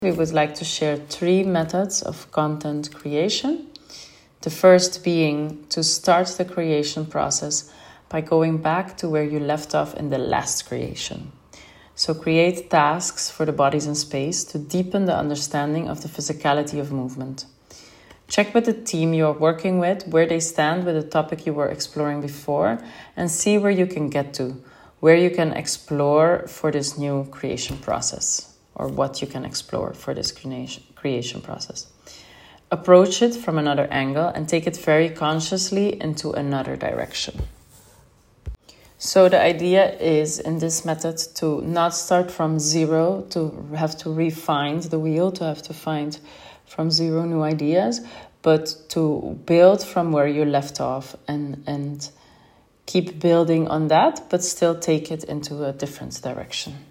We would like to share 3 methods of content creation. The first being to start the creation process by going back to where you left off in the last creation. So create tasks for the bodies in space to deepen the understanding of the physicality of movement. Check with the team you are working with where they stand with the topic you were exploring before and see where you can get to, where you can explore for this new creation process, or what you can explore for this creation process. Approach it from another angle and take it very consciously into another direction. So the idea is in this method to not start from zero, to have to refine the wheel, to have to find from zero new ideas, but to build from where you left off and keep building on that, but still take it into a different direction.